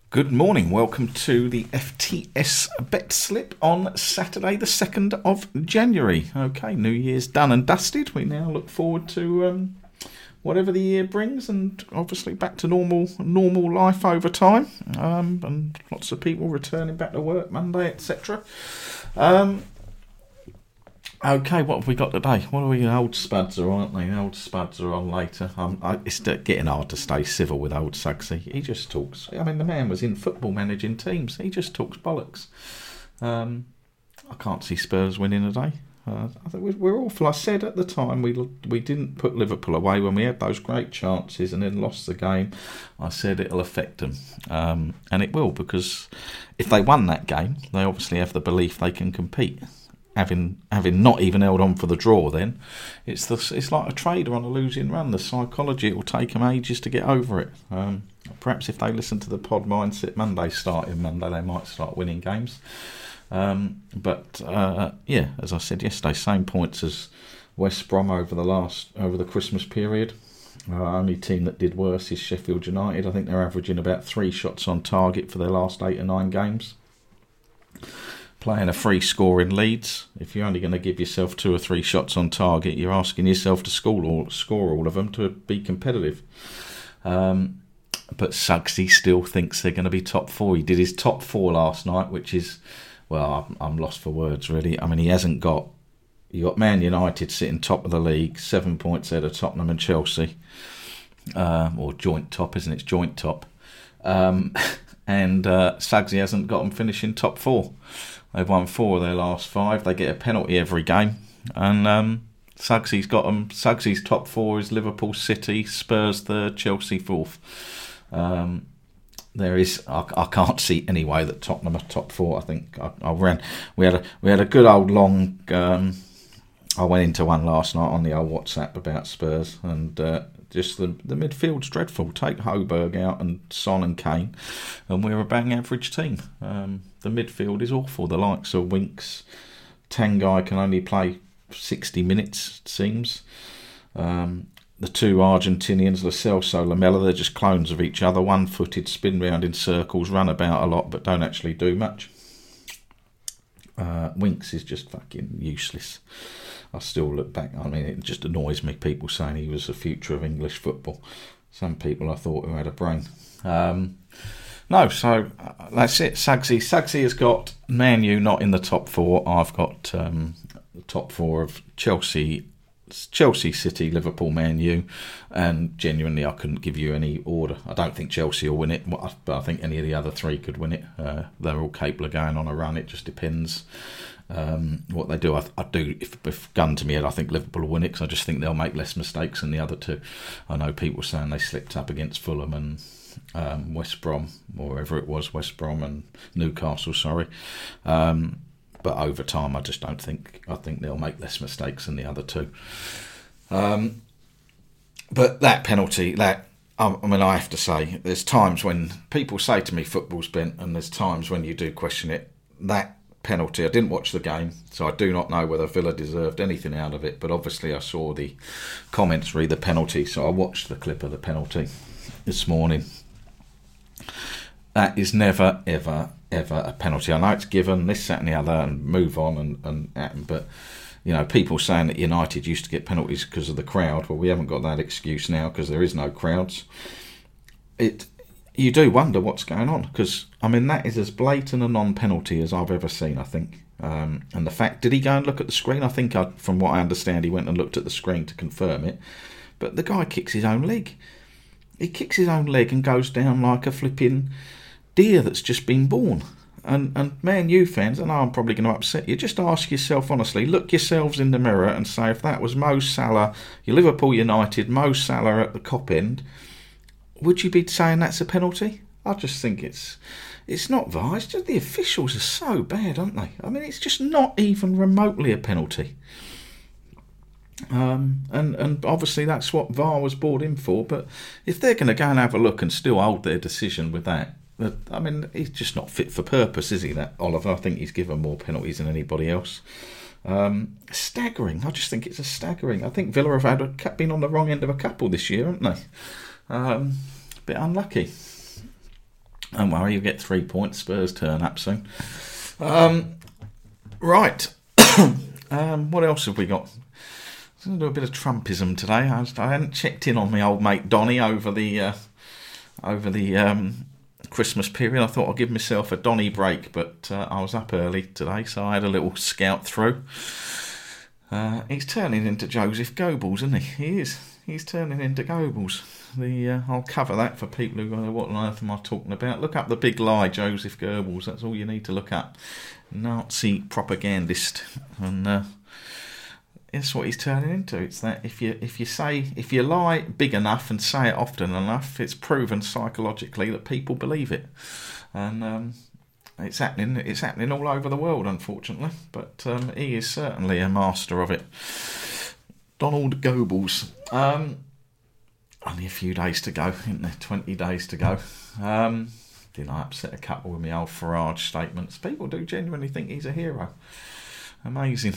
Good morning, welcome to the FTS Bet Slip on Saturday the 2nd of January. Okay, New Year's done and dusted. We now look forward to whatever the year brings, and obviously back to normal life over time, and lots of people returning back to work Monday, etc. Okay, what have we got today? What are we? Old Spuds are on, aren't they? Old Spuds are on later. It's getting hard to stay civil with old Sugsy. He just talks. I mean, the man was in football managing teams. He just talks bollocks. I can't see Spurs winning today. I think we're awful. I said at the time we didn't put Liverpool away when we had those great chances and then lost the game. I said it'll affect them, and it will, because if they won that game, they obviously have the belief they can compete. Having not even held on for the draw, then it's like a trader on a losing run. The psychology, it will take them ages to get over it. Perhaps if they listen to the Pod Mindset Monday starting Monday, they might start winning games. But as I said yesterday, same points as West Brom over the Christmas period. Only team that did worse is Sheffield United. I think they're averaging about 3 shots on target for their last 8 or 9 games. Playing a free score in Leeds, if you're only going to give yourself 2 or 3 shots on target, you're asking yourself to score all of them to be competitive. But Suggsy still thinks they're going to be top 4. He did his top 4 last night, which is, well, I'm lost for words, really. I mean, he hasn't got... You got Man United sitting top of the league, 7 points ahead of Tottenham and Chelsea. Or joint top, isn't it? It's joint top. And Suggsy hasn't got them finishing top 4. They've won 4 of their last 5. They get a penalty every game. And Sugsy's got them. Sugsy's top 4 is Liverpool, City, Spurs 3rd, Chelsea 4th. I can't see any way that Tottenham are top 4. I think we had a good old long. I went into one last night on the old WhatsApp about Spurs, and just the midfield's dreadful. Take Højbjerg out and Son and Kane, and we're a bang average team. The midfield is awful. The likes of Winks, Tanguy can only play 60 minutes, it seems. The 2 Argentinians, Lo Celso, Lamela, they're just clones of each other. One-footed, spin round in circles, run about a lot, but don't actually do much. Winks is just fucking useless. I still look back, I mean, it just annoys me, people saying he was the future of English football. Some people I thought who had a brain. So that's it. Suggsy has got Man U not in the top 4. I've got the top 4 of Chelsea, City, Liverpool, Man U, and genuinely I couldn't give you any order. I don't think Chelsea will win it, but I think any of the other 3 could win it. They're all capable of going on a run. It just depends what they do. I do, if gun to me head, I think Liverpool will win it, because I just think they'll make less mistakes than the other 2. I know people saying they slipped up against Fulham and West Brom, or wherever it was, West Brom and Newcastle, sorry. But over time, I just don't think. I think they'll make less mistakes than the other 2. But that penalty, I have to say, there's times when people say to me football's bent, and there's times when you do question it. That penalty, I didn't watch the game, so I do not know whether Villa deserved anything out of it. But obviously, I saw the comments read the penalty, so I watched the clip of the penalty this morning. That is never, ever, ever a penalty. I know it's given, this, that and the other, and move on, but you know, people saying that United used to get penalties because of the crowd. Well, we haven't got that excuse now because there is no crowds. You do wonder what's going on, because I mean, that is as blatant a non-penalty as I've ever seen, I think. And the fact, did he go and look at the screen? I think, from what I understand, he went and looked at the screen to confirm it. But the guy kicks his own leg. He kicks his own leg and goes down like a flipping deer that's just been born. And Man U fans, I know I'm probably going to upset you, just ask yourself honestly, look yourselves in the mirror and say, if that was Mo Salah, your Liverpool United, Mo Salah at the Kop end, would you be saying that's a penalty? I just think it's not VAR, it's just the officials are so bad, aren't they? I mean, it's just not even remotely a penalty. And obviously that's what VAR was brought in for, but if they're going to go and have a look and still hold their decision with that, I mean, he's just not fit for purpose, is he, that Oliver? I think he's given more penalties than anybody else. Staggering. I just think it's a staggering. I think Villa have been on the wrong end of a couple this year, haven't they? A bit unlucky. Don't worry, you'll get 3 points. Spurs turn up soon. Right. What else have we got? I'm going to do a bit of Trumpism today. I hadn't checked in on my old mate Donny over the Christmas period. I thought I'd give myself a Donny break, but I was up early today, so I had a little scout through. He's turning into Joseph Goebbels, isn't he? He is. He's turning into Goebbels. I'll cover that for people who go, what on earth am I talking about? Look up The Big Lie, Joseph Goebbels. That's all you need to look up. Nazi propagandist. And that's what he's turning into. It's that if you lie big enough and say it often enough, it's proven psychologically that people believe it. And it's happening all over the world, unfortunately. But he is certainly a master of it. Donald Goebbels. Only a few days to go, isn't there? 20 days to go. Didn't I upset a couple with my old Farage statements? People do genuinely think he's a hero. Amazing.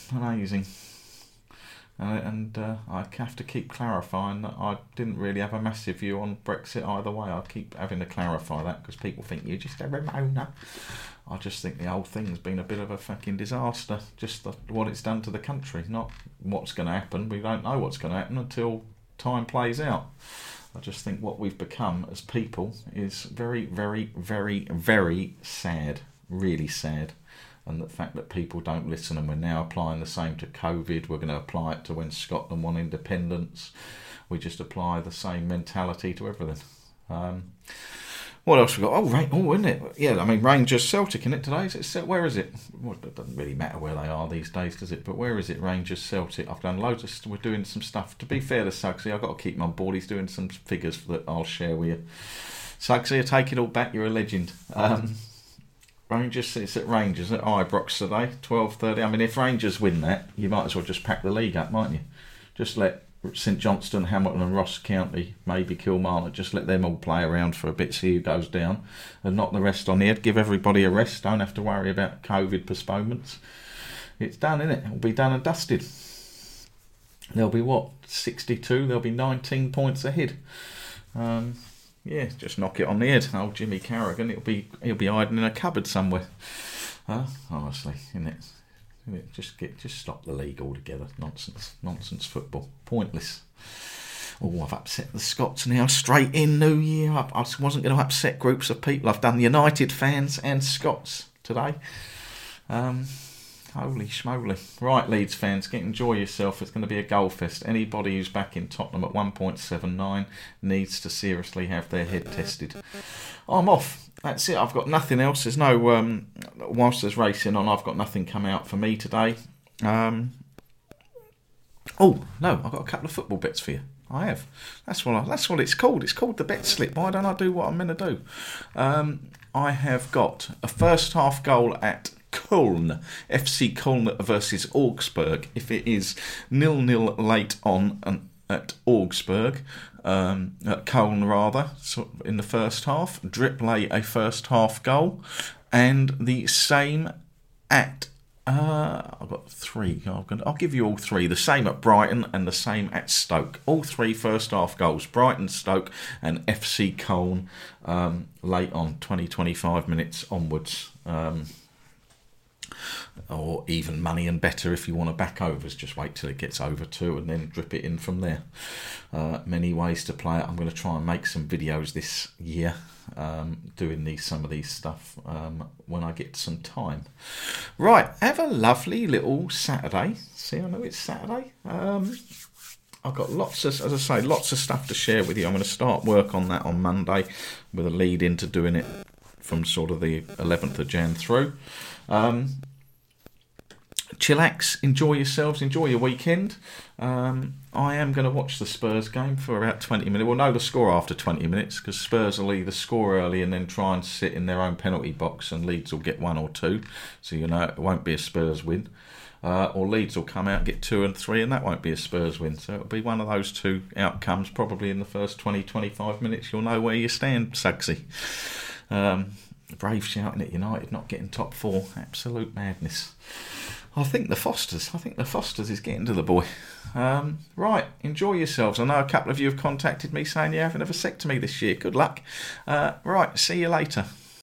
And I have to keep clarifying that I didn't really have a massive view on Brexit either way. I keep having to clarify that because people think you're just a Ramona. I just think the whole thing's been a bit of a fucking disaster. Just what it's done to the country, not what's going to happen. We don't know what's going to happen until time plays out. I just think what we've become as people is very, very, very, very sad. Really sad. And the fact that people don't listen, and we're now applying the same to COVID. We're going to apply it to when Scotland won independence. We just apply the same mentality to everything. What else we got? Isn't it? Yeah, I mean, Rangers Celtic in it today. Where is it? Well, it doesn't really matter where they are these days, does it? But where is it? Rangers Celtic. I've done we're doing some stuff. To be fair to Suggsy, I've got to keep him on board. He's doing some figures that I'll share with you. Suggsy, I take it all back. You're a legend. Rangers, it's at Rangers at Ibrox today, 12:30. I mean, if Rangers win that, you might as well just pack the league up, mightn't you? Just let St Johnstone, Hamilton and Ross County, maybe Kilmarnock, just let them all play around for a bit, see who goes down, and knock the rest on the head. Give everybody a rest. Don't have to worry about COVID postponements. It's done, isn't it? It'll be done and dusted. There'll be 62? There'll be 19 points ahead. Yeah, just knock it on the head. Old Jimmy Carraghan, he'll be hiding in a cupboard somewhere. Honestly, isn't it? Just stop the league altogether. Nonsense football. Pointless. Oh, I've upset the Scots now. Straight in New Year. I wasn't going to upset groups of people. I've done United fans and Scots today. Holy schmoly. Right, Leeds fans, enjoy yourself. It's going to be a goal fest. Anybody who's back in Tottenham at 1.79 needs to seriously have their head tested. I'm off. That's it. I've got nothing else. There's no, whilst there's racing on, I've got nothing come out for me today. I've got a couple of football bets for you. I have. That's what it's called. It's called the bet slip. Why don't I do what I'm going to do? I have got a first half goal at Köln, FC Köln versus Augsburg. If it is 0-0 late on at Augsburg, at Köln rather, so in the first half, Dripley a first half goal, and the same at I've got three. I'll give you all three. The same at Brighton and the same at Stoke. All three first half goals. Brighton, Stoke and FC Köln late on, 20-25 minutes onwards. Or even money and better if you want to back overs. Just wait till it gets over 2 and then drip it in from there. Many ways to play it. I'm going to try and make some videos this year doing some of these stuff when I get some time. Right, have a lovely little Saturday. See, I know it's Saturday. I've got lots of stuff to share with you. I'm going to start work on that on Monday with a lead into doing it from sort of the 11th of Jan through. Chillax, enjoy yourselves, enjoy your weekend. I am going to watch the Spurs game for about 20 minutes. We'll know the score after 20 minutes because Spurs will either score early and then try and sit in their own penalty box and Leeds will get 1 or 2. So you know it won't be a Spurs win. Or Leeds will come out and get 2 and 3 and that won't be a Spurs win. So it'll be one of those two outcomes probably in the first 20-25 minutes. You'll know where you stand, Suggsy. Brave shouting at United not getting top 4. Absolute madness. I think the Fosters. Is getting to the boy. Right, enjoy yourselves. I know a couple of you have contacted me saying you're having a vasectomy this year. Good luck. Right, see you later.